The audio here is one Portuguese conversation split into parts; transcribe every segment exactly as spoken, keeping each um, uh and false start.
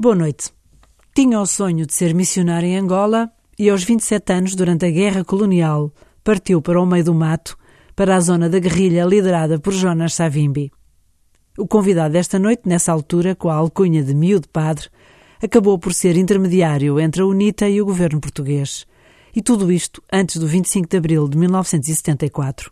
Boa noite. Tinha o sonho de ser missionário em Angola e aos vinte e sete anos, durante a Guerra Colonial, partiu para o meio do mato, para a zona da guerrilha liderada por Jonas Savimbi. O convidado desta noite, nessa altura, com a alcunha de miúdo padre, acabou por ser intermediário entre a UNITA e o governo português. E tudo isto antes do vinte e cinco de abril de mil novecentos e setenta e quatro.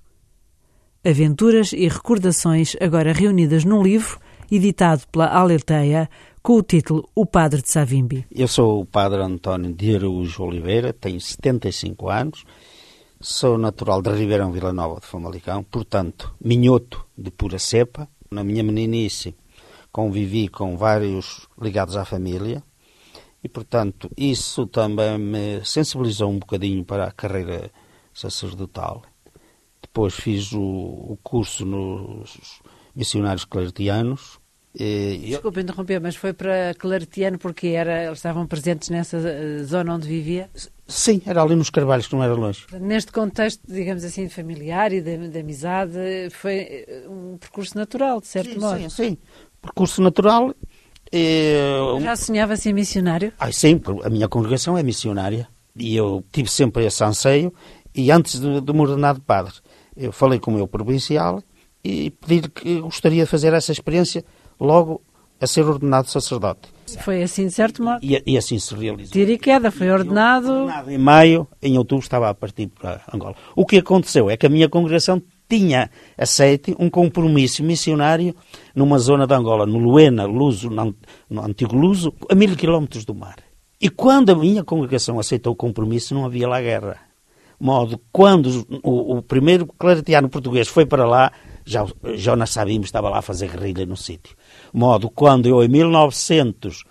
Aventuras e recordações agora reunidas num livro, editado pela Aleteia, com o título O Padre de Savimbi. Eu sou o Padre António de Araújo Oliveira, tenho setenta e cinco anos, sou natural de Ribeirão Vila Nova de Famalicão, portanto, minhoto de pura cepa. Na minha meninice convivi com vários ligados à família e, portanto, isso também me sensibilizou um bocadinho para a carreira sacerdotal. Depois fiz o, o curso nos missionários claretianos. E, Desculpa interromper, mas foi para Claretiano porque era, eles estavam presentes nessa zona onde vivia? Sim, era ali nos Carvalhos, que não era longe. Neste contexto, digamos assim, familiar e de, de amizade, foi um percurso natural, de certo sim, modo. Sim, sim. Percurso natural. E, Já sonhava ser missionário? Ah, sim, a minha congregação é missionária e eu tive sempre esse anseio. E antes de, de me ordenar de padre, eu falei com o meu provincial e pedi-lhe que gostaria de fazer essa experiência logo a ser ordenado sacerdote. Foi assim, de certo modo? E, e assim se realizou. Tira e queda, foi ordenado... Eu, ordenado em maio, em outubro estava a partir para Angola. O que aconteceu é que a minha congregação tinha aceite um compromisso missionário numa zona de Angola, no Luena, Luso, no, no antigo Luso, a mil quilómetros do mar. E quando a minha congregação aceitou o compromisso, não havia lá guerra. Modo, quando o, o primeiro claretiano português foi para lá, já Jonas Savimbi estava lá a fazer guerrilha no sítio. Modo, quando eu em mil novecentos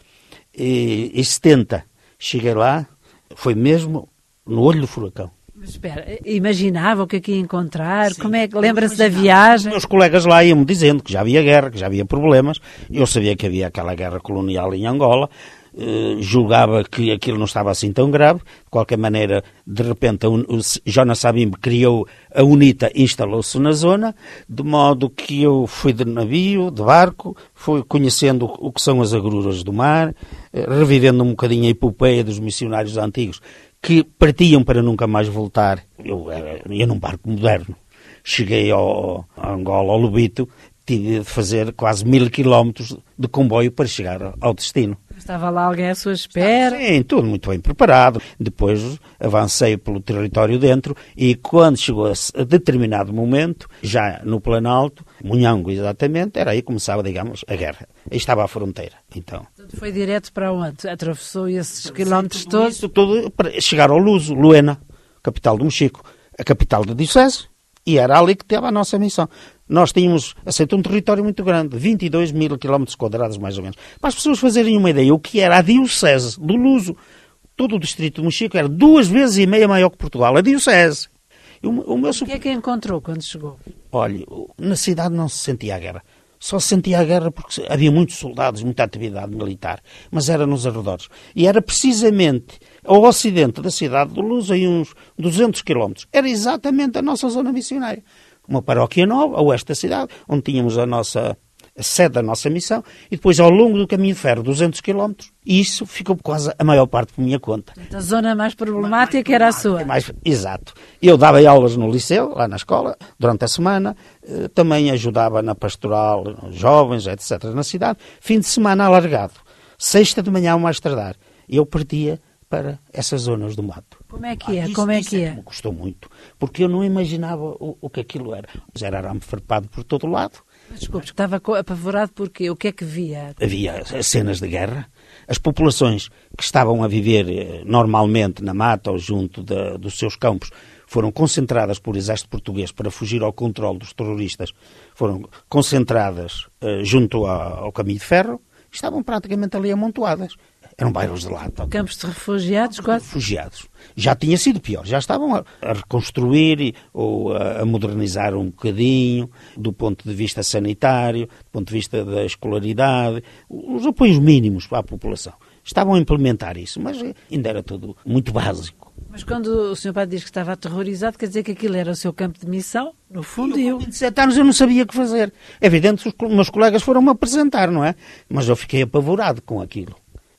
e setenta cheguei lá, foi mesmo no olho do furacão. Mas espera, imaginava o que aqui ia encontrar? Sim, como é que lembra-se da viagem? Os meus colegas lá iam-me dizendo que já havia guerra, que já havia problemas. Eu sabia que havia aquela guerra colonial em Angola. Uh, julgava que aquilo não estava assim tão grave. De qualquer maneira, de repente, o, o Jonas Savimbi criou a UNITA e instalou-se na zona, de modo que eu fui de navio, de barco, fui conhecendo o, o que são as agruras do mar, uh, revivendo um bocadinho a epopeia dos missionários antigos que partiam para nunca mais voltar. Eu era, ia num barco moderno. Cheguei ao, a Angola, ao Lobito, tive de fazer quase mil quilómetros de comboio para chegar ao destino. Estava lá alguém à sua espera? Sim, tudo muito bem preparado. Depois avancei pelo território dentro e quando chegou a determinado momento, já no Planalto, Munhango exatamente, era aí que começava, digamos, a guerra. Aí estava a fronteira, então. Foi direto para onde? Atravessou esses quilómetros todos? Isso tudo para chegar ao Luso, Luena, capital do Mochico, a capital da diocese, e era ali que teve a nossa missão. Nós tínhamos aceito um território muito grande, vinte e dois mil quilómetros quadrados mais ou menos. Para as pessoas fazerem uma ideia, o que era a diocese do Luso, todo o distrito do Mochico era duas vezes e meia maior que Portugal, a diocese. O, o, meu... o que é que encontrou quando chegou? Olha, na cidade não se sentia a guerra. Só se sentia a guerra porque havia muitos soldados, muita atividade militar, mas era nos arredores. E era precisamente ao ocidente da cidade do Luso, em uns duzentos quilómetros. Era exatamente a nossa zona missionária. Uma paróquia nova, a oeste da cidade, onde tínhamos a nossa a sede da nossa missão, e depois ao longo do caminho de ferro, duzentos quilómetros, e isso ficou quase a maior parte por minha conta. A zona mais problemática mais, era a sua. Mais, exato. Eu dava aulas no liceu, lá na escola, durante a semana, também ajudava na pastoral, jovens, etcétera, na cidade. Fim de semana alargado, sexta de manhã ao mais tardar, eu partia para essas zonas do mato. Como é que é? Ah, isso, Como é que é? é? Me custou muito, porque eu não imaginava o, o que aquilo era. Era arame farpado por todo o lado. Desculpe, estava apavorado porque o que é que via? Havia cenas de guerra. As populações que estavam a viver normalmente na mata ou junto de, dos seus campos foram concentradas por exército português para fugir ao controle dos terroristas. Foram concentradas uh, junto a, ao caminho de ferro. Estavam praticamente ali amontoadas. Eram bairros de lata. Campos de refugiados, quase? Refugiados. Já tinha sido pior. Já estavam a, a reconstruir ou a, a modernizar um bocadinho do ponto de vista sanitário, do ponto de vista da escolaridade, os apoios mínimos para a população. Estavam a implementar isso, mas ainda era tudo muito básico. Mas quando o senhor Padre diz que estava aterrorizado, quer dizer que aquilo era o seu campo de missão? No fundo, eu... Com vinte e sete anos eu não sabia o que fazer. É evidente que os meus colegas foram-me apresentar, não é? Mas eu fiquei apavorado com aquilo.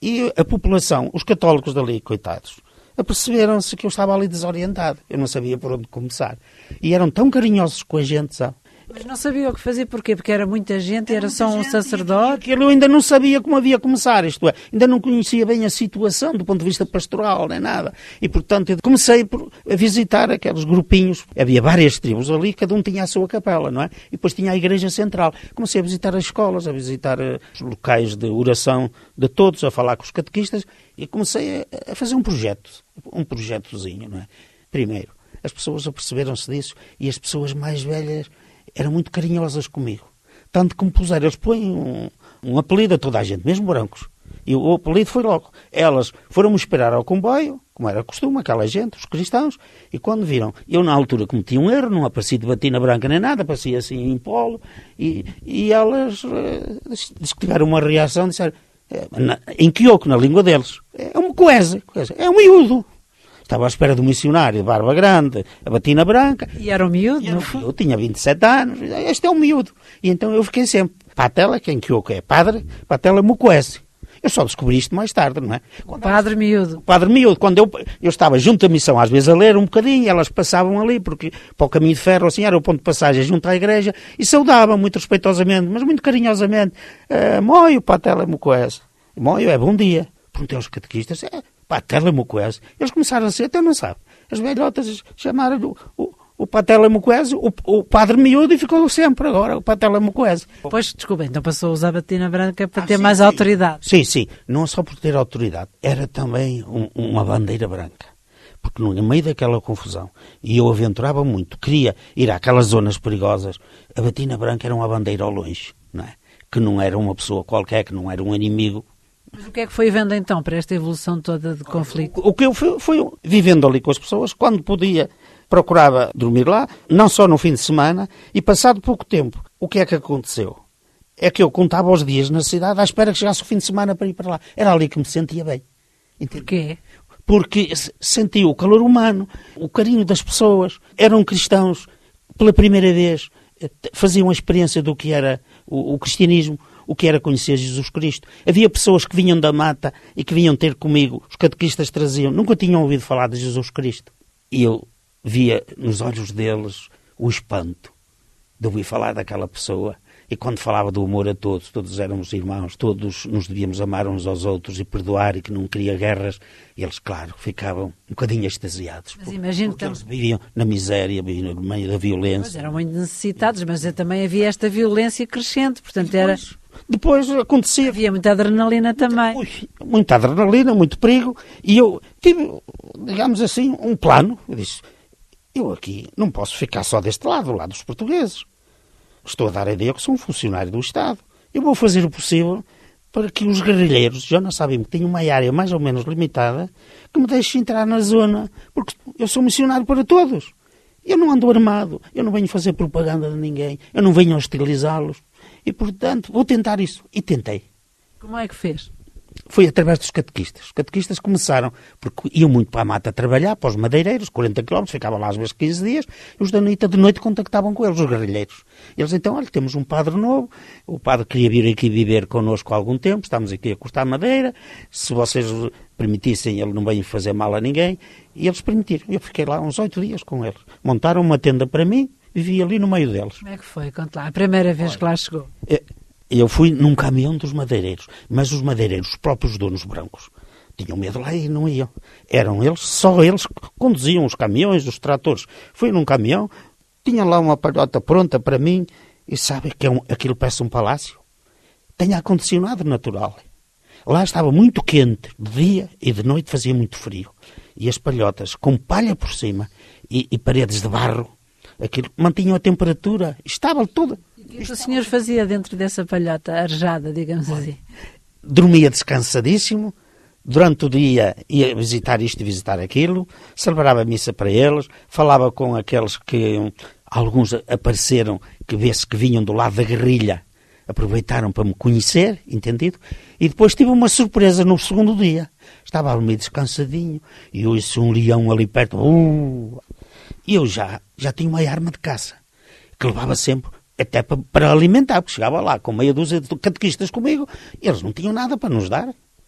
E a população, os católicos dali, coitados, aperceberam-se que eu estava ali desorientado. Eu não sabia por onde começar. E eram tão carinhosos com a gente, sabe? Mas não sabia o que fazer, porquê? Porque era muita gente, era, era só um gente, sacerdote. E eu ainda não sabia como havia começar, isto é, ainda não conhecia bem a situação do ponto de vista pastoral, nem nada. E, portanto, eu comecei por, a visitar aqueles grupinhos. Havia várias tribos ali, cada um tinha a sua capela, não é? E depois tinha a igreja central. Comecei a visitar as escolas, a visitar uh, os locais de oração de todos, a falar com os catequistas, e comecei a, a fazer um projeto, um projetozinho, não é? Primeiro, as pessoas aperceberam-se disso, e as pessoas mais velhas eram muito carinhosas comigo. Tanto que me puseram, eles põem um, um apelido a toda a gente, mesmo brancos. E o apelido foi logo. Elas foram-me esperar ao comboio, como era costume, aquela gente, os cristãos, e quando viram, eu na altura cometi um erro, não apareci de batina branca nem nada, apareci assim em polo, e, e elas uh, diz que tiveram uma reação, disseram, na, em quioco, na língua deles, é um coese, é um miúdo. Estava à espera do missionário, de barba grande, a batina branca. E era um miúdo, não foi? Eu tinha vinte e sete anos, este é um miúdo. E então eu fiquei sempre, Patela, quem que eu que é padre, Patela Mukwese. Eu só descobri isto mais tarde, não é? Quando padre miúdo. Padre miúdo. Quando eu, eu estava junto à missão, às vezes a ler um bocadinho, elas passavam ali, porque para o caminho de ferro, assim, era o ponto de passagem junto à igreja, e saudavam muito respeitosamente, mas muito carinhosamente. Uh, Moio, Patela Mukwese. Moio é bom dia. Perguntei aos catequistas, é... Patela Mukwese. Eles começaram a ser, até não sabe. As velhotas chamaram o, o, o Patela Mukwese, o, o padre miúdo, e ficou sempre agora o Patela Mukwese. Pois, desculpa, então passou a usar a batina branca para ah, ter sim, mais sim. autoridade. Sim, sim. Não só por ter autoridade. Era também um, uma bandeira branca. Porque no meio daquela confusão, e eu aventurava muito, queria ir àquelas zonas perigosas, a batina branca era uma bandeira ao longe, não é? Que não era uma pessoa qualquer, que não era um inimigo. Mas o que é que foi vendo então para esta evolução toda de conflito? O que eu fui, fui vivendo ali com as pessoas, quando podia, procurava dormir lá, não só no fim de semana, e passado pouco tempo, o que é que aconteceu? É que eu contava os dias na cidade à espera que chegasse o fim de semana para ir para lá. Era ali que me sentia bem. Porquê? Porque sentia o calor humano, o carinho das pessoas, eram cristãos, pela primeira vez, faziam a experiência do que era o, o cristianismo, o que era conhecer Jesus Cristo. Havia pessoas que vinham da mata e que vinham ter comigo, os catequistas traziam, nunca tinham ouvido falar de Jesus Cristo. E eu via nos olhos deles o espanto de ouvir falar daquela pessoa. E quando falava do amor a todos, todos éramos irmãos, todos nos devíamos amar uns aos outros e perdoar, e que não queria guerras, eles, claro, ficavam um bocadinho extasiados. Mas imagino porque que eles viviam na miséria, viviam no meio da violência. Mas eram muito necessitados, mas também havia esta violência crescente, portanto depois, era... Depois acontecia... Havia muita adrenalina também. Ui, muita adrenalina, muito perigo, e eu tive, digamos assim, um plano. Eu disse, eu aqui não posso ficar só deste lado, do lado dos portugueses. Estou a dar a ideia que sou um funcionário do Estado. Eu vou fazer o possível para que os guerrilheiros, já não sabem que tenho uma área mais ou menos limitada, que me deixem entrar na zona, porque eu sou missionário para todos. Eu não ando armado, eu não venho fazer propaganda de ninguém, eu não venho hostilizá-los. E, portanto, vou tentar isso. E tentei. Como é que fez? Foi através dos catequistas. Os catequistas começaram, porque iam muito para a mata trabalhar, para os madeireiros, quarenta quilómetros, ficavam lá às vezes quinze dias, e os da noite, de noite contactavam com eles, os guerrilheiros. Eles então, olha, temos um padre novo, o padre queria vir aqui viver connosco há algum tempo, estamos aqui a cortar madeira, se vocês permitissem, ele não veio fazer mal a ninguém, e eles permitiram. Eu fiquei lá uns oito dias com eles. Montaram uma tenda para mim, vivi ali no meio deles. Como é que foi? Conte lá, a primeira vez olha, que lá chegou. É, Eu fui num caminhão dos madeireiros, mas os madeireiros, os próprios donos brancos, tinham medo lá e não iam. Eram eles, só eles que conduziam os caminhões, os tratores. Fui num caminhão, tinha lá uma palhota pronta para mim, e sabe que é um, aquilo parece um palácio? Tem ar-condicionado natural. Lá estava muito quente, de dia e de noite fazia muito frio. E as palhotas, com palha por cima e, e paredes de barro, aquilo mantinham a temperatura, estava tudo. O que o senhor fazia dentro dessa palhota arejada, digamos assim? Dormia descansadíssimo, durante o dia ia visitar isto e visitar aquilo, celebrava a missa para eles, falava com aqueles que, alguns apareceram, que vê-se que vinham do lado da guerrilha, aproveitaram para me conhecer, entendido? E depois tive uma surpresa no segundo dia. Estava a dormir descansadinho e ouço um leão ali perto. Uh! E eu já, já tinha uma arma de caça, que levava sempre... até para, para alimentar, porque chegava lá com meia dúzia de catequistas comigo, e eles não tinham nada para nos dar.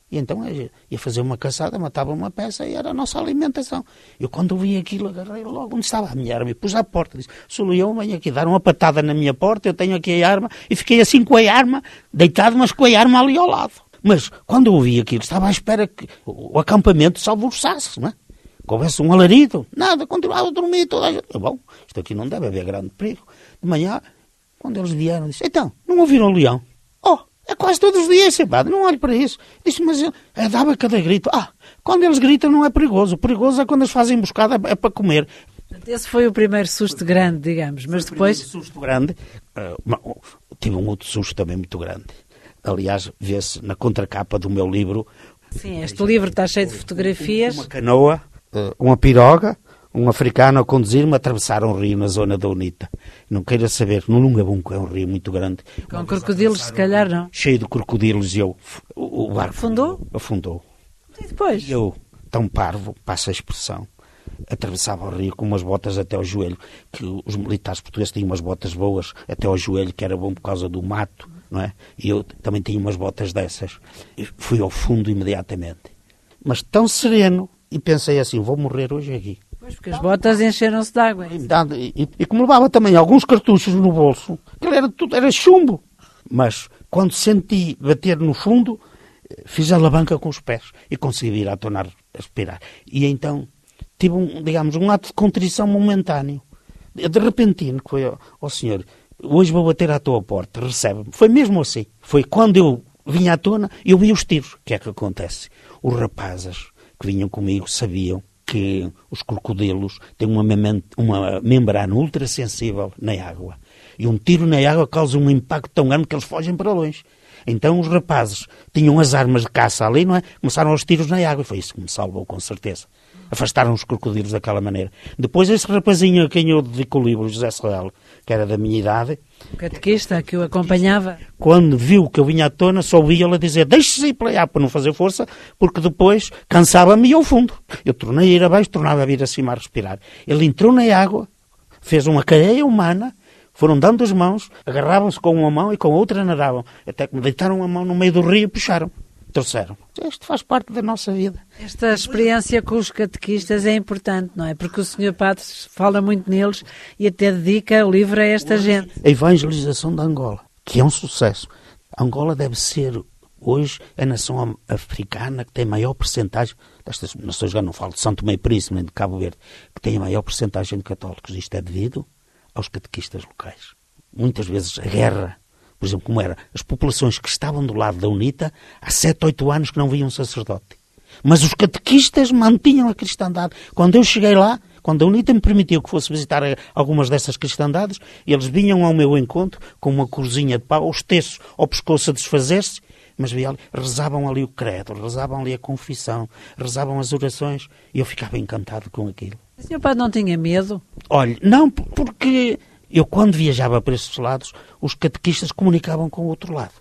E então ia fazer uma caçada, matava uma peça e era a nossa alimentação. Eu quando vi aquilo, agarrei logo onde estava a minha arma e pus à porta. Disse, sou Leão, venho aqui dar uma patada na minha porta, eu tenho aqui a arma. E fiquei assim com a arma, deitado, mas com a arma ali ao lado. Mas quando eu vi aquilo, estava à espera que o acampamento se alvoroçasse, não é? Que houvesse um alarido. Nada, continuava a dormir toda a gente. Bom, isto aqui não deve haver grande perigo. De manhã, quando eles vieram, disse, então, não ouviram o Leão? Oh, é quase todos os dias, seu padre, não olho para isso. Disse, mas ele é, dava cada grito. Ah, quando eles gritam não é perigoso. O perigoso é quando eles fazem emboscada, é para comer. Esse foi o primeiro susto grande, digamos, mas depois... O susto grande, uh, tive um outro susto também muito grande. Aliás, vê-se na contracapa do meu livro... Sim, este livro está cheio de fotografias. Uma canoa, uh, uma piroga, um africano a conduzir-me a atravessar um rio na zona da UNITA. Não queira saber, no Lungabunco é um rio muito grande. Com crocodilos, se calhar, não? Cheio de crocodilos e eu... O, o barco afundou? Afundou. E depois? E eu, tão parvo, passa a expressão, atravessava o rio com umas botas até ao joelho, que os militares portugueses tinham umas botas boas até ao joelho, que era bom por causa do mato, não é? E eu também tinha umas botas dessas. E fui ao fundo imediatamente. Mas tão sereno, e pensei assim, vou morrer hoje aqui. Pois, porque as botas encheram-se de água. E, e, e como levava também alguns cartuchos no bolso, aquilo era tudo, era chumbo. Mas quando senti bater no fundo, fiz a alavanca com os pés e consegui vir a tornar a respirar. E então tive, um, digamos, um ato de contrição momentâneo, de repentino, que foi, ó oh, senhor, hoje vou bater à tua porta, recebe-me. Foi mesmo assim. Foi quando eu vinha à tona, eu vi os tiros. O que é que acontece? Os rapazes que vinham comigo sabiam que os crocodilos têm uma, mem- uma membrana ultrassensível na água. E um tiro na água causa um impacto tão grande que eles fogem para longe. Então os rapazes tinham as armas de caça ali, não é? Começaram aos tiros na água e foi isso que me salvou, com certeza. Afastaram os crocodilos daquela maneira. Depois esse rapazinho a quem eu dedico o livro, José Serralo, que era da minha idade... O catequista que o acompanhava... Quando viu que eu vinha à tona, só ouvia ele a dizer, deixe-se ir para lá para não fazer força, porque depois cansava-me e ia ao fundo. Eu tornei a ir abaixo, tornava a vir acima a respirar. Ele entrou na água, fez uma cadeia humana, foram dando as mãos, agarravam-se com uma mão e com a outra nadavam. Até que me deitaram a mão no meio do rio e puxaram. Trouxeram. Isto faz parte da nossa vida. Esta experiência com os catequistas é importante, não é? Porque o senhor Padre fala muito neles e até dedica o livro a esta gente. A evangelização da Angola, que é um sucesso. A Angola deve ser, hoje, a nação africana que tem a maior percentagem, destas nações, já não falo de São Tomé e Príncipe, nem de Cabo Verde, que tem a maior percentagem de católicos. Isto é devido aos catequistas locais. Muitas vezes a guerra, por exemplo, como era, as populações que estavam do lado da UNITA, há sete, oito anos que não viam um sacerdote. Mas os catequistas mantinham a cristandade. Quando eu cheguei lá, quando a UNITA me permitiu que fosse visitar algumas dessas cristandades, eles vinham ao meu encontro com uma corzinha de pau, os terços ao pescoço a desfazer-se, mas rezavam ali o credo, rezavam ali a confissão, rezavam as orações, e eu ficava encantado com aquilo. O senhor Padre não tinha medo? Olha, não, porque eu quando viajava para esses lados, os catequistas comunicavam com o outro lado.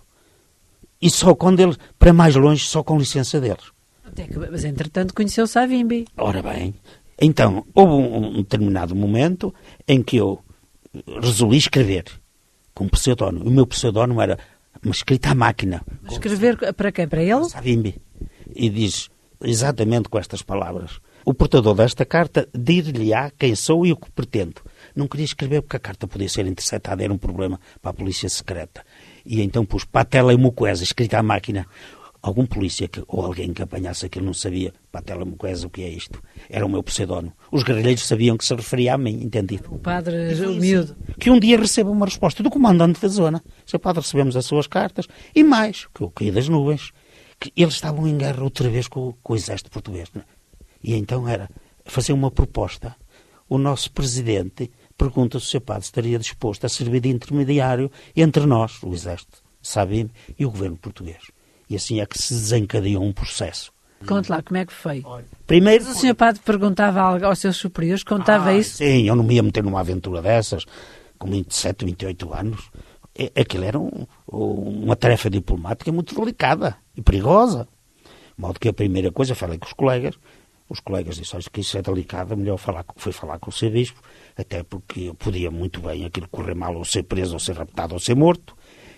E só quando eles, para mais longe, só com licença deles. Até que, mas entretanto conheceu Savimbi. Ora bem, então houve um, um determinado momento em que eu resolvi escrever com um pseudónimo. O meu pseudónimo era uma escrita à máquina. Escrever para quem? Para ele? Savimbi. E diz exatamente com estas palavras. O portador desta carta dir-lhe-á quem sou e o que pretendo. Não queria escrever porque a carta podia ser interceptada, era um problema para a polícia secreta. E então pus Patela e Mukweza, escrita à máquina. Algum polícia que, ou alguém que apanhasse aquilo não sabia, Patela Mukweza, o que é isto? Era o meu pseudónimo. Os guerrilheiros sabiam que se referia a mim, entendido? O padre humilde. Que um dia receba uma resposta do comandante da zona. Seu padre, recebemos as suas cartas. E mais, que eu caí das nuvens, que eles estavam em guerra outra vez com, com o exército português. Né? E então era fazer uma proposta. O nosso presidente pergunta se o seu padre estaria disposto a servir de intermediário entre nós, o exército, Savimbi, e o governo português. E assim é que se desencadeou um processo. Conte lá, como é que foi? Primeiro, Mas o senhor Padre perguntava aos seus superiores, contava ah, isso? Sim, eu não me ia meter numa aventura dessas, com vinte e sete, vinte e oito anos. Aquilo era um, uma tarefa diplomática muito delicada e perigosa. De modo que a primeira coisa, falei com os colegas, os colegas disseram que isso é delicado, melhor falar, foi falar com o seu bispo, até porque podia muito bem aquilo correr mal, ou ser preso, ou ser raptado, ou ser morto.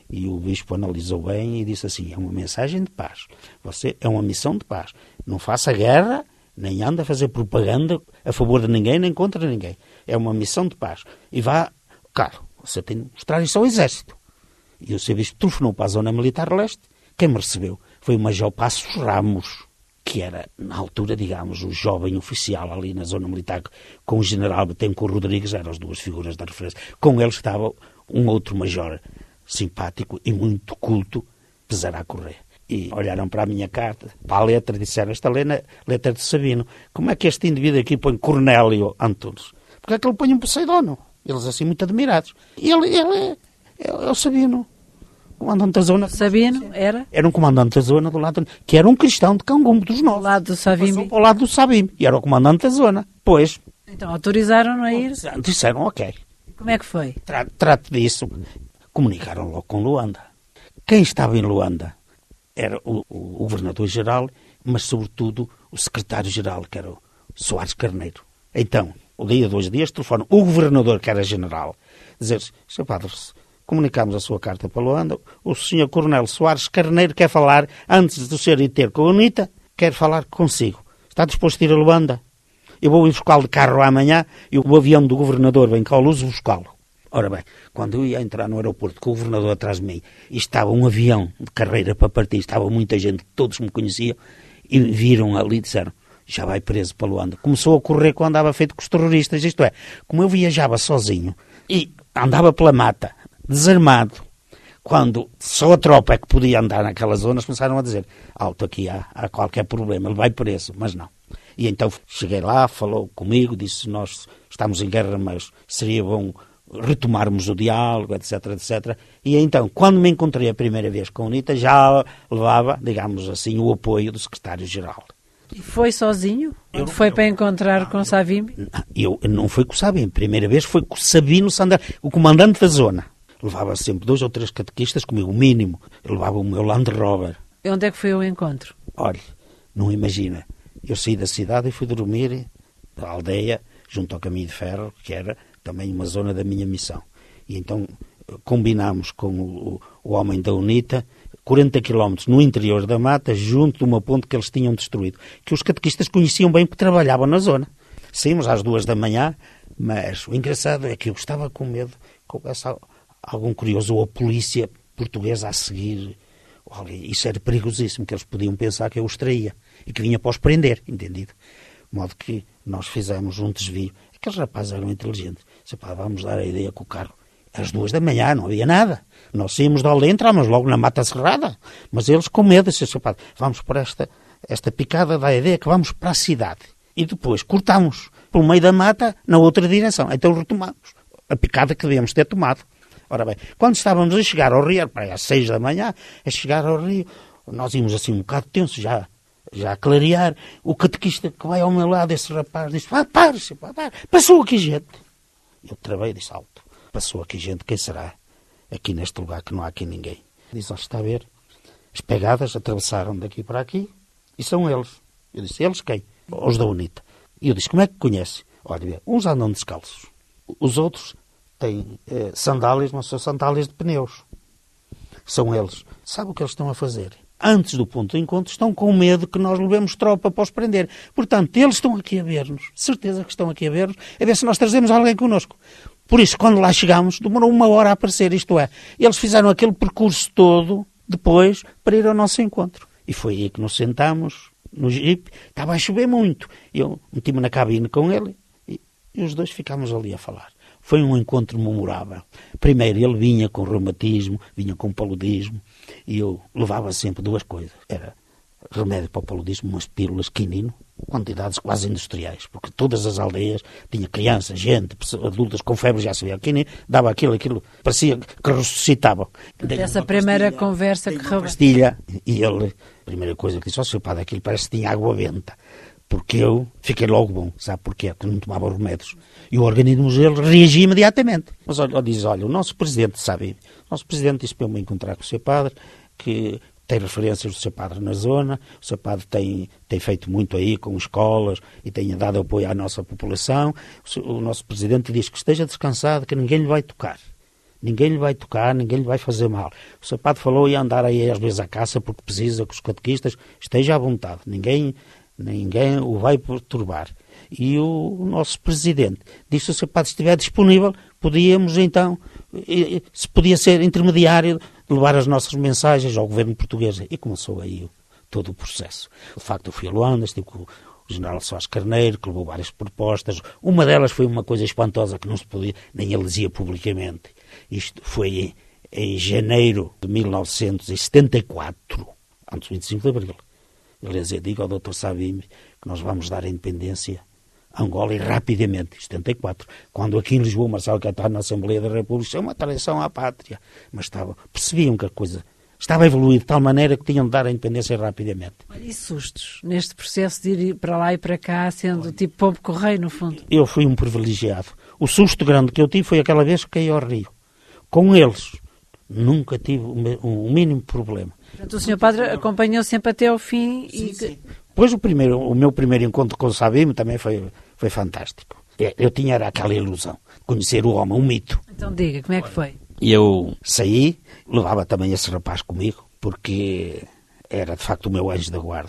E o bispo analisou bem e disse assim, é uma mensagem de paz. Você é uma missão de paz. Não faça guerra, nem anda a fazer propaganda a favor de ninguém, nem contra ninguém. É uma missão de paz. E vá, claro, você tem de mostrar isso ao exército. E o seu bispo telefonou para a zona militar leste. Quem me recebeu foi o Major Passos Ramos, que era, na altura, digamos, o jovem oficial ali na zona militar, com o general Betancourt Rodrigues, eram as duas figuras da referência. Com eles estava um outro major simpático e muito culto, Pesará Correia. E olharam para a minha carta, para a letra, disseram, esta letra de Sabino, como é que este indivíduo aqui põe Cornélio Antunes? Porque é que ele põe um Poseidon? Eles assim muito admirados. E ele, ele é, é, é o Sabino, comandante da zona. Sabino era? Era um comandante da zona do lado, que era um cristão de Cangumbo dos Novos. Do lado do Savimbi. Passou para o lado do Savimbi. E era o comandante da zona. Pois. Então autorizaram-no a ir? Disseram, ok. Como é que foi? Tra- Trate disso. Comunicaram logo com Luanda. Quem estava em Luanda era o, o, o governador-geral, mas sobretudo o secretário-geral, que era o Soares Carneiro. Então, o dia, dois dias, telefone o governador, que era general, dizer, senhor Padre, comunicamos a sua carta para Luanda, o senhor Coronel Soares Carneiro quer falar, antes do senhor ir ter com a UNITA, quer falar consigo. Está disposto a ir a Luanda? Eu vou ir buscá-lo de carro amanhã e o avião do governador vem cá ao Luz buscá-lo. Ora bem, quando eu ia entrar no aeroporto com o governador atrás de mim e estava um avião de carreira para partir, estava muita gente, todos me conheciam, e viram ali e disseram, já vai preso para Luanda. Começou a correr quando andava feito com os terroristas, isto é, como eu viajava sozinho e andava pela mata, desarmado, quando só a tropa é que podia andar naquelas zonas, começaram a dizer, alto aqui há, há qualquer problema, ele vai preso, mas não. E então cheguei lá, falou comigo, disse, nós estamos em guerra, mas seria bom retomarmos o diálogo, etc, etcétera. E então, quando me encontrei a primeira vez com a UNITA, já levava, digamos assim, o apoio do secretário-geral. E foi sozinho? Eu, foi eu, para encontrar não, com o Savimbi? Eu não foi com o Savimbi. A primeira vez foi com o Sabino Sandar, o comandante da zona. Levava sempre dois ou três catequistas comigo, o mínimo. Eu levava o meu Land Rover. E onde é que foi o encontro? Olha, não imagina. Eu saí da cidade e fui dormir da aldeia, junto ao caminho de ferro, que era também uma zona da minha missão. E então combinámos com o, o homem da UNITA, quarenta quilómetros no interior da mata, junto de uma ponte que eles tinham destruído, que os catequistas conheciam bem porque trabalhavam na zona. Saímos às duas da manhã, mas o engraçado é que eu estava com medo que houvesse algum curioso ou a polícia portuguesa a seguir. Olha, isso era perigosíssimo, que eles podiam pensar que eu os traía e que vinha para os prender, entendido? De modo que nós fizemos um desvio. Aqueles rapazes eram inteligentes. Disse, pá, vamos dar a ideia que o carro, às duas da manhã, não havia nada. Nós saímos da aldeia, entramos logo na mata cerrada. Mas eles, com medo, disseram, pá, vamos para esta, esta picada, da ideia que vamos para a cidade. E depois cortamos pelo meio da mata na outra direção. Então retomamos a picada que devíamos ter tomado. Ora bem, quando estávamos a chegar ao rio, para às seis da manhã, a chegar ao rio, nós íamos assim um bocado tenso, já, já a clarear. O catequista que vai ao meu lado, esse rapaz, disse, ah, pare-se, pare, passou aqui gente. Eu travei e disse, alto, passou aqui gente, quem será? Aqui neste lugar que não há aqui ninguém. Diz, ó, está a ver? As pegadas atravessaram daqui para aqui e são eles. Eu disse, eles quem? Os da UNITA. E eu disse, como é que conhece? Olha, uns andam descalços, os outros têm eh, sandálias, mas são sandálias de pneus. São eles. Sabe o que eles estão a fazer? Antes do ponto de encontro, estão com medo que nós levemos tropa para os prender. Portanto, eles estão aqui a ver-nos. Certeza que estão aqui a ver-nos, a ver se nós trazemos alguém connosco. Por isso, quando lá chegamos, demorou uma hora a aparecer. Isto é, eles fizeram aquele percurso todo, depois, para ir ao nosso encontro. E foi aí que nos sentámos, no jipe. Estava a chover muito. Eu meti-me na cabine com ele e, e os dois ficámos ali a falar. Foi um encontro memorável. Primeiro, ele vinha com reumatismo, vinha com paludismo, e eu levava sempre duas coisas. Era remédio para o paludismo, umas pílulas quinino, quantidades quase industriais, porque todas as aldeias tinha crianças, gente, pessoas adultas com febre, já sabia quinino, dava aquilo, aquilo, parecia que ressuscitavam. Essa primeira pastilha, conversa que uma pastilha, e ele, a primeira coisa que disse, ó, seu padre, aquilo parece que tinha água benta. Porque eu fiquei logo bom, sabe porquê? Porque não tomava os remédios. E o organismo dele reagia imediatamente. Mas olha, diz, olha, o nosso presidente sabe, o nosso presidente disse para eu me encontrar com o seu padre, que tem referências do seu padre na zona, o seu padre tem, tem feito muito aí com escolas e tem dado apoio à nossa população. O, seu, o nosso presidente diz que esteja descansado, que ninguém lhe vai tocar. ninguém lhe vai tocar, ninguém lhe vai fazer mal. O seu padre falou ia andar aí às vezes à caça porque precisa que os catequistas estejam à vontade, ninguém, ninguém o vai perturbar. E o, o nosso presidente disse que se o seu padre estiver disponível, podíamos então, se podia ser intermediário, levar as nossas mensagens ao governo português. E começou aí o, todo o processo. De facto, eu fui a Luanda, estive com o general Soares Carneiro, que levou várias propostas. Uma delas foi uma coisa espantosa que não se podia, nem ele dizia publicamente. Isto foi em, em janeiro de mil novecentos e setenta e quatro, antes do vinte e cinco de abril. Ele dizia, diga ao doutor Savimbi que nós vamos dar a independência a Angola e rapidamente, em setenta e quatro, quando aqui em Lisboa Marcelo Caetano na Assembleia da República, isso é uma traição à pátria. Mas estava, percebiam que a coisa estava a evoluir de tal maneira que tinham de dar a independência rapidamente. E sustos neste processo de ir para lá e para cá, sendo tipo pombo correio, no fundo? Eu fui um privilegiado. O susto grande que eu tive foi aquela vez que caí ao rio. Com eles, nunca tive um mínimo problema. Portanto, o senhor Padre acompanhou sempre até ao fim? Sim, e... sim. Pois o, primeiro, o meu primeiro encontro com o Savimbi também foi, foi fantástico. Eu tinha era aquela ilusão de conhecer o homem, um mito. Então diga, como é que foi? Eu saí, levava também esse rapaz comigo, porque era de facto o meu anjo da guarda.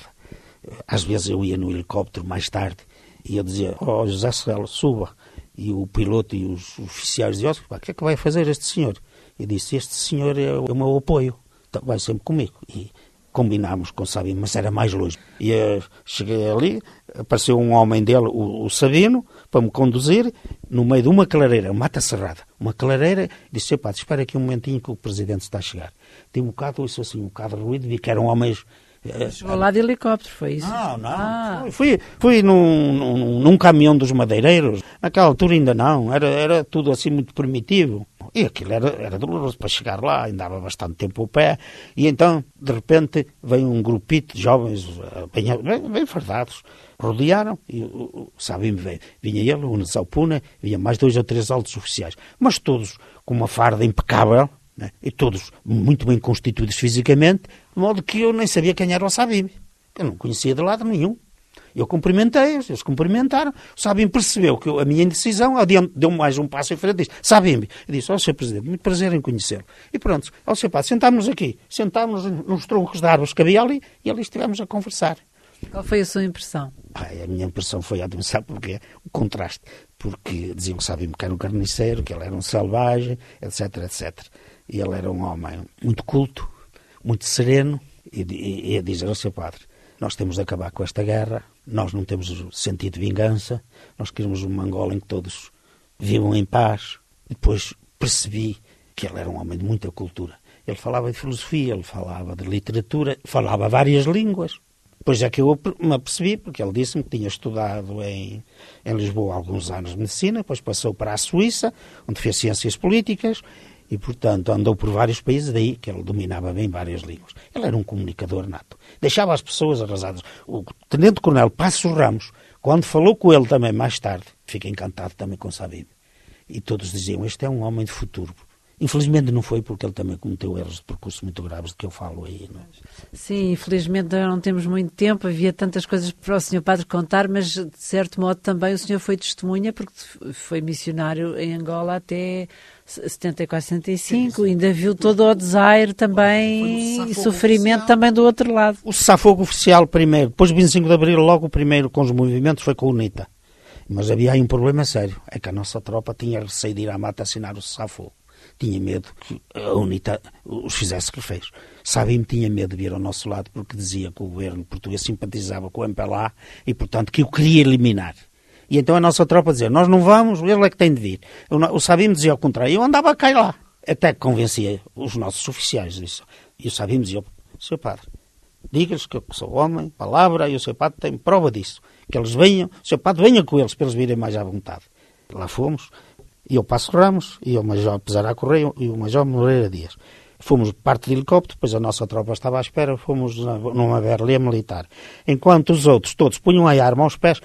Às vezes eu ia no helicóptero mais tarde e eu dizia, ó oh, José Celo, suba. E o piloto e os oficiais diziam, o que é que vai fazer este senhor? Eu disse, este senhor é o meu apoio, então vai sempre comigo. E combinámos com o Sabino, mas era mais longe. E eu cheguei ali, apareceu um homem dele, o, o Sabino, para me conduzir, no meio de uma clareira, uma mata cerrada, uma clareira, disse, pá, espera aqui um momentinho que o presidente está a chegar. Tem um bocado, isso assim, um bocado de ruído, vi que eram homens... Chegou lá de helicóptero, foi isso? Não, não. Ah. Fui, fui num, num, num caminhão dos madeireiros. Naquela altura ainda não. Era, era tudo assim muito primitivo. E aquilo era, era doloroso para chegar lá. Andava bastante tempo ao pé. E então, de repente, veio um grupito de jovens bem, bem, bem fardados. Rodearam e, sabem, vinha ele, o Nesau Puna, vinha mais dois ou três altos oficiais. Mas todos com uma farda impecável. Né? E todos muito bem constituídos fisicamente, de modo que eu nem sabia quem era o Savimbi. Eu não conhecia de lado nenhum. Eu cumprimentei-os, eles cumprimentaram. O Savimbi percebeu que eu, a minha indecisão, deu mais um passo em frente e disse, Savimbi, eu disse, ó, senhor Presidente, muito prazer em conhecê-lo. E pronto, ó, senhor Padre, sentámos aqui, sentámos nos troncos de árvores que havia ali e ali estivemos a conversar. Qual foi a sua impressão? Ai, a minha impressão foi ótima, sabe porquê? O contraste. Porque diziam que Savimbi que era um carniceiro, que ele era um selvagem, etc, etcétera. E ele era um homem muito culto, muito sereno, e, e, e a dizer ao seu padre, nós temos de acabar com esta guerra, nós não temos sentido de vingança, nós queremos uma Angola em que todos vivam em paz. E depois percebi que ele era um homem de muita cultura. Ele falava de filosofia, ele falava de literatura, falava várias línguas. Depois é que eu me apercebi, porque ele disse-me que tinha estudado em, em Lisboa há alguns anos de medicina, depois passou para a Suíça, onde fez ciências políticas, e, portanto, andou por vários países, daí que ele dominava bem várias línguas. Ele era um comunicador nato. Deixava as pessoas arrasadas. O tenente-coronel Passos Ramos, quando falou com ele também mais tarde, fiquei encantado também com Savimbi. E todos diziam, este é um homem de futuro. Infelizmente não foi, porque ele também cometeu erros de percurso muito graves de que eu falo aí. Não é? Sim, infelizmente não temos muito tempo, havia tantas coisas para o senhor Padre contar, mas de certo modo também o senhor foi testemunha, porque foi missionário em Angola até setenta e quatro, setenta e cinco, sim, sim. Ainda viu todo o desaire também e sofrimento oficial. Também do outro lado. O cessar-fogo oficial primeiro, depois de vinte e cinco de abril, logo o primeiro com os movimentos foi com o UNITA. Mas havia aí um problema sério, é que a nossa tropa tinha receio de ir à mata assinar o cessar-fogo. Tinha medo que a UNITA os fizesse que fez. Savimbi tinha medo de vir ao nosso lado porque dizia que o governo português simpatizava com o M P L A e, portanto, que o queria eliminar. E então a nossa tropa dizia, nós não vamos, ele é que tem de vir. O Savimbi dizia ao contrário, eu andava a cair lá. Até que convencia os nossos oficiais disso. E o Savimbi dizia, senhor Padre, diga-lhes que eu sou homem, palavra, e o senhor Padre tem prova disso. Que eles venham, o senhor Padre venha com eles para eles virem mais à vontade. Lá fomos. E o Passos Ramos, e o Major Pesará Correia e o Major Moreira Dias. Fomos parte de helicóptero, depois a nossa tropa estava à espera, fomos numa berlia militar. Enquanto os outros todos punham a arma aos pés,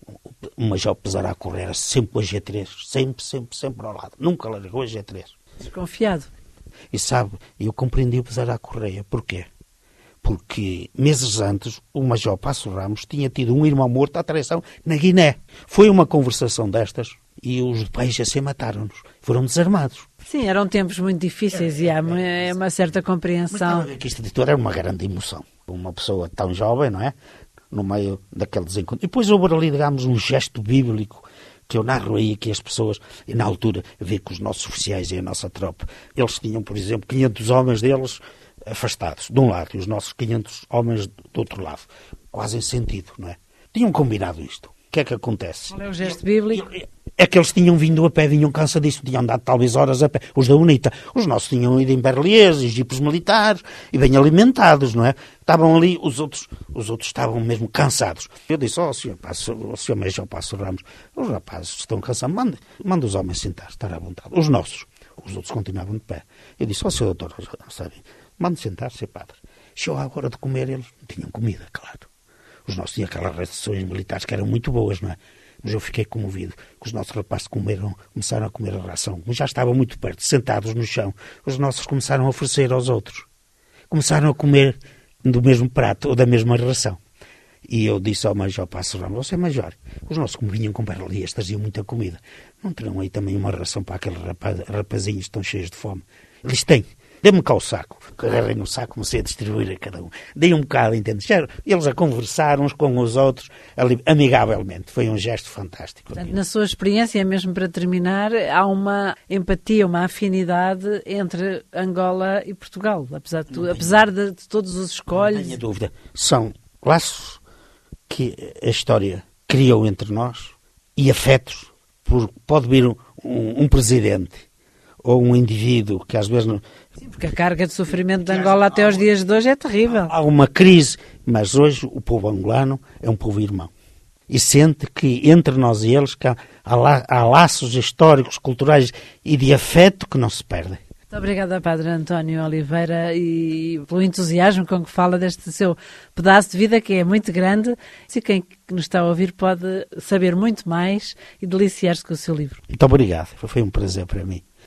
o Major Pesará Correia era sempre o G três, sempre, sempre, sempre ao lado. Nunca largou o G três. Desconfiado. E sabe, eu compreendi o Pesará Correia. Porquê? Porque meses antes o Major Passos Ramos tinha tido um irmão morto à traição na Guiné. Foi uma conversação destas, e os de P I G C mataram-nos. Foram desarmados. Sim, eram tempos muito difíceis é, e há uma, é, uma certa compreensão. Mas que esta ditadura era uma grande emoção. Uma pessoa tão jovem, não é? No meio daquele desencontro. E depois houve ali, digamos, um gesto bíblico que eu narro aí, que as pessoas, e na altura, ver que os nossos oficiais e a nossa tropa, eles tinham, por exemplo, quinhentos homens deles afastados, de um lado, e os nossos quinhentos homens do outro lado. Quase em sentido, não é? Tinham combinado isto. O que é que acontece? Qual é o gesto bíblico? É que eles tinham vindo a pé, vinham cansadíssimos, tinham andado talvez horas a pé. Os da UNITA, os nossos tinham ido em berliers, em jipes militares, e bem alimentados, não é? Estavam ali, os outros, os outros estavam mesmo cansados. Eu disse, ó, oh, senhor, o senhor Major Passo Ramos, os rapazes estão cansados, manda, manda os homens sentar, estar à vontade. Os nossos, os outros continuavam de pé. Eu disse, ó, oh, senhor doutor, sabe, manda sentar, ser padre. Chegou a hora de comer, eles não tinham comida, claro. Os nossos tinham aquelas restrições militares que eram muito boas, não é? Mas eu fiquei comovido, que os nossos rapazes comeram, começaram a comer a ração. Como já estavam muito perto, sentados no chão, os nossos começaram a oferecer aos outros. Começaram a comer do mesmo prato ou da mesma ração. E eu disse ao Major Passo Ramos, você é Major, os nossos como vinham com berlias, traziam muita comida. Não terão aí também uma ração para aqueles rapaz, rapazinhos que estão cheios de fome? Eles têm. Dê-me cá o saco. Agarrei no saco, comecei a distribuir a cada um. Dei um bocado, entende? Eles a conversar uns com os outros, ali, amigavelmente. Foi um gesto fantástico. Portanto, na sua experiência, mesmo para terminar, há uma empatia, uma afinidade entre Angola e Portugal, apesar de, tudo, apesar de, de todos os escolhos. Não tenho dúvida. São laços que a história criou entre nós e afetos. Por, pode vir um, um, um presidente ou um indivíduo que às vezes não... Sim, porque a carga de sofrimento de Angola até aos dias de hoje é terrível. Há uma crise, mas hoje o povo angolano é um povo irmão. E sente que entre nós e eles que há, há, há laços históricos, culturais e de afeto que não se perdem. Muito obrigada, Padre António Oliveira, e pelo entusiasmo com que fala deste seu pedaço de vida, que é muito grande, e quem nos está a ouvir pode saber muito mais e deliciar-se com o seu livro. Muito obrigado, foi um prazer para mim.